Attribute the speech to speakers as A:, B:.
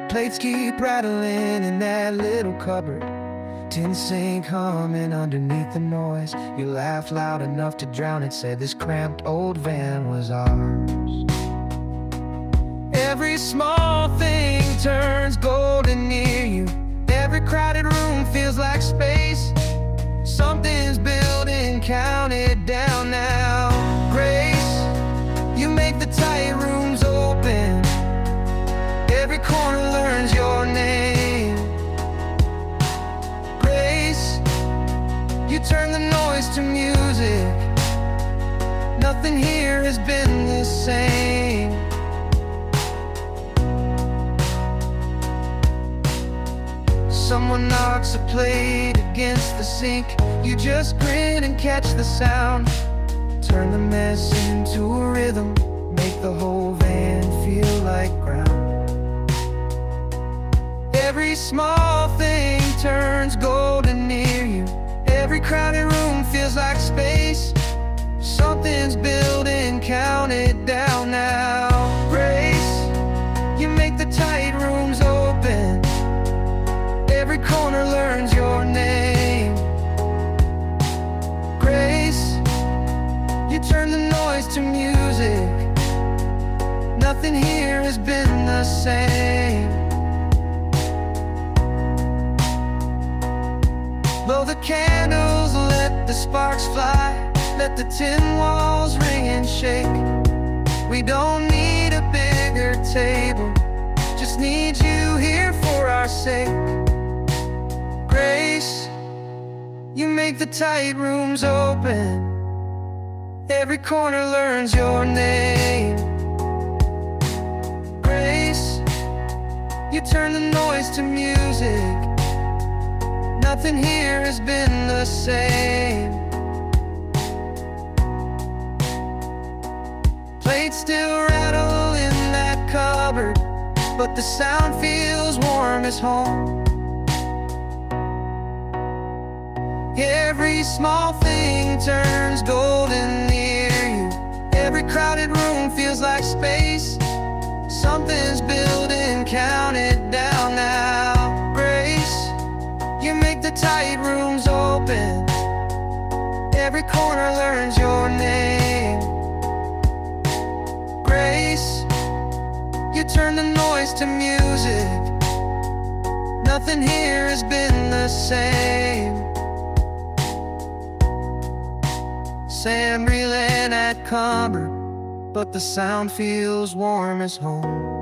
A: Plates keep rattling in that little cupboard. Tin sink humming underneath the noise. You laughed loud enough to drown it. Said this cramped old van was ours. Every small thing turns golden near you. Every crowded room feels like space. Something's building, count it down now. Grace, you make the tight rooms open. Every corner learns your name. Grace, you turn the noise to music. Nothing here has been the same. Someone knocks a plate against the sink. You just grin and catch the sound. Turn the mess into a rhythm. Make the whole van feel like ground. Every small thing turns golden near you. Every crowded room feels like space. Something's building, count it down now. Grace, you make the tight rooms open. Every corner learns your name. Grace, you turn the noise to music. Nothing here has been the same. Blow the candles, let the sparks fly. Let the tin walls ring and shake. We don't need a bigger table, just need you here for our sake. Grace, you make the tight rooms open. Every corner learns your name. Grace, you turn the noise to music. Nothing here has been the same. Plates still rattle in that cupboard, but the sound feels warm as home. Every small thing turns golden near you. Every crowded room feels like space. Something's building, count it down now. Grace, you make the tight rooms open. Every corner learns your name. Grace, you turn the noise to music. Nothing here has been the same. Sand reeling at cumber, but the sound feels warm as home.